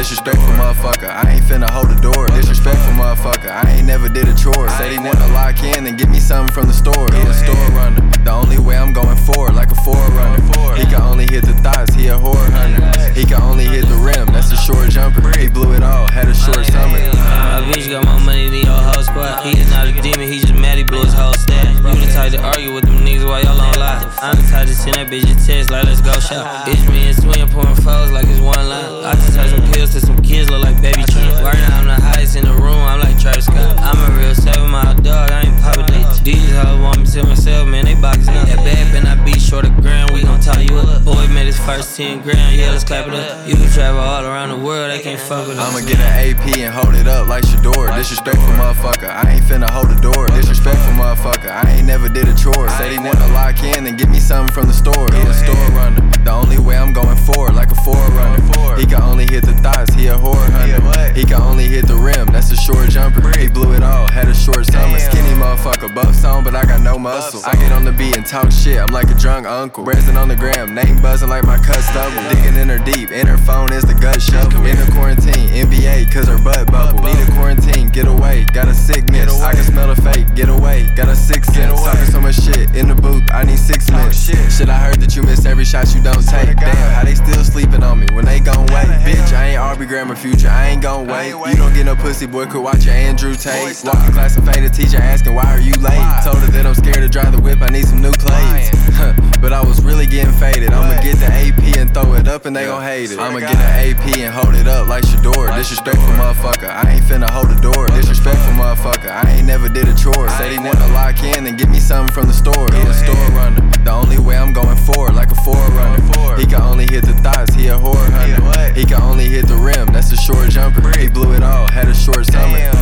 Disrespectful motherfucker, I ain't finna hold the door. Disrespectful motherfucker, I ain't never did a chore. Said he wanna lock in and get me something from the store. He a store runner, the only way I'm going forward, like a forerunner. He can only hit the thoughts, he a whore hunter. He can only hit the rim, that's a short jumper. He blew it all, had a short summer. My bitch got more money than your whole squad. He is not a demon, he just mad, he blew his whole stack. You the type to argue with them niggas while y'all on live. I'm the type to send that bitch a text like let's go shop. It's me and Swin pouring foes like it's one line. I just touch some pills to some kids look like baby Trump. Right now I'm the highest in the room, I'm like Travis Scott. I'm a real 7-mile dog, I ain't Papa Dutch. These hoes want me to myself, man, they boxing up. That bad been I beat short of grand, we gon' tie you up. Boy made his first 10 grand, yeah, let's clap it up. You can travel all around the world, they can't fuck with us. I'ma get an AP and hold it up like Shador. Disrespectful motherfucker, I ain't finna hold the door. Disrespectful motherfucker, I ain't never did a chore. Said he wanna lock in and get me something from the store. He a store runner, the only way I'm going forward, like a forerunner. He can only hit the thoughts, he a whore hunter. He can only hit the rim, that's a short jumper. He blew it all, had a short summer. Skinny motherfucker, buff on, but I got no muscle. I get on the beat and talk shit, I'm like a drunk uncle. Resin on the gram, name buzzing like my cut stubble. Digging in her deep, in her phone is the gut shovel. In the quarantine, NBA, cause her butt bubble. Need a quarantine, get away, got a sickness. I can smell the fake, get away, got a 6 sense. Talking so much shit in the booth, I need 6 minutes. Shit, I heard that you miss every shot you don't take. Damn, how they still sleeping on me when they gon' wait? Bitch, I ain't Aubrey Graham or Future, I ain't gon' wait. You don't get no pussy, boy, could watch your Andrew Tate. Walking class and fade a teacher asking why are you late? Told her that I'm scared to drive the whip, I need some new plates. But I was really getting faded. I'ma get the AP and throw it up and they gon' hate it. I'ma get an AP and hold it up like Shador. Disrespectful motherfucker, I ain't finna hold the door. Disrespectful motherfucker, I ain't never did a chore. Said he wanna lock in and get me something from the store. He a store runner, the only way I'm going forward, like a forerunner. He can only hit the thoughts, he a whore hunter. He can only hit the rim, that's a short jumper. He blew it all, had a short summer.